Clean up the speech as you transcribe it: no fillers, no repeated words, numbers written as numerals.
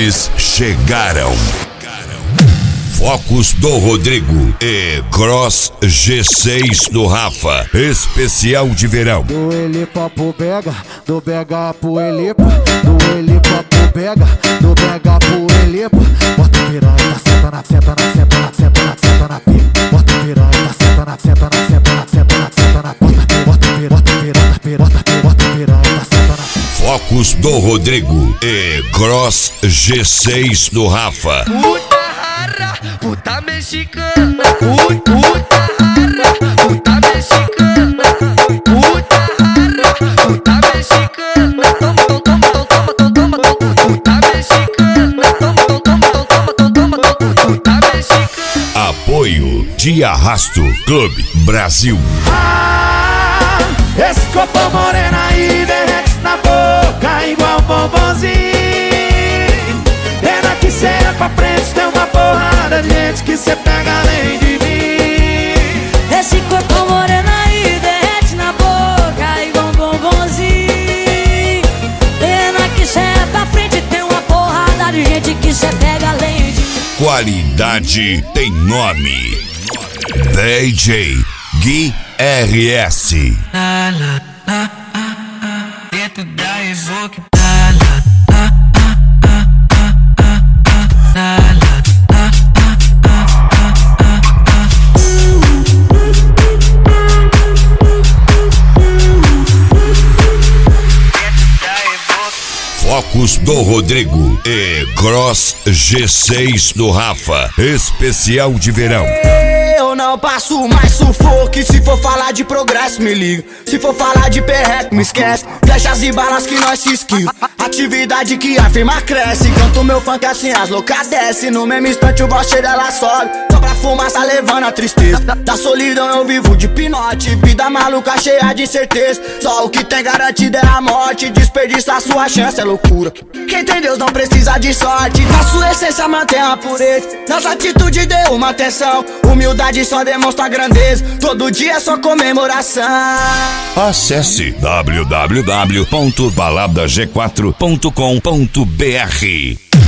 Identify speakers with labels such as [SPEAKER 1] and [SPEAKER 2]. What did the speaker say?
[SPEAKER 1] Eles chegaram. Focus do Rodrigo e Cross G6 do Rafa. Especial de verão.
[SPEAKER 2] Do Elipa pro Bega, do Bega pro Elipa. Do Elipa pro Bega, do Bega pro Elipa. Bota piranha, senta na, senta na, senta na, senta na, senta na pica. Bota piranha, senta na, senta na, senta na, senta na, senta na. Bota piranha, senta na.
[SPEAKER 1] Focus do Rodrigo e Cross G6 do Rafa.
[SPEAKER 3] Puta mexicana, puta rara, puta mexicana, puta rara, puta mexicana, toma, puta mexicana, toma, puta mexicana.
[SPEAKER 1] Apoio de Arrasto Clube Brasil.
[SPEAKER 2] Esse copo morena aí derrete na boca igual bombonzinho. Pena que cê é pra frente, tem uma porrada de gente que cê pega além de mim.
[SPEAKER 4] Esse corpo moreno aí derrete na boca igual um bombonzinho. Pena que cê é pra frente, tem uma porrada de gente que cê pega além de mim.
[SPEAKER 1] Qualidade tem nome. DJ Gui RS.
[SPEAKER 3] Dentro da Evoque.
[SPEAKER 1] Focus do Rodrigo e Cross G6 do Rafa. Especial de verão.
[SPEAKER 5] Eu não passo mais sufoco. Se for falar de progresso, me liga. Se for falar de perreco, me esquece. Flechas e balas que nós se esquiva. Atividade que a firma cresce. Canto meu funk assim as loucas desce. No mesmo instante o boss dela sobe. Só pra fumaça levando a tristeza. Da solidão eu vivo de pinote. Vida maluca cheia de incerteza. Só o que tem garantido é a morte. Desperdiçar sua chance é loucura. Quem tem Deus não precisa de sorte. Na sua essência mantém a pureza. Nossa atitude dê uma atenção. Humildade só demonstra grandeza. Todo dia é só comemoração.
[SPEAKER 1] Acesse www.baladag4.com.br.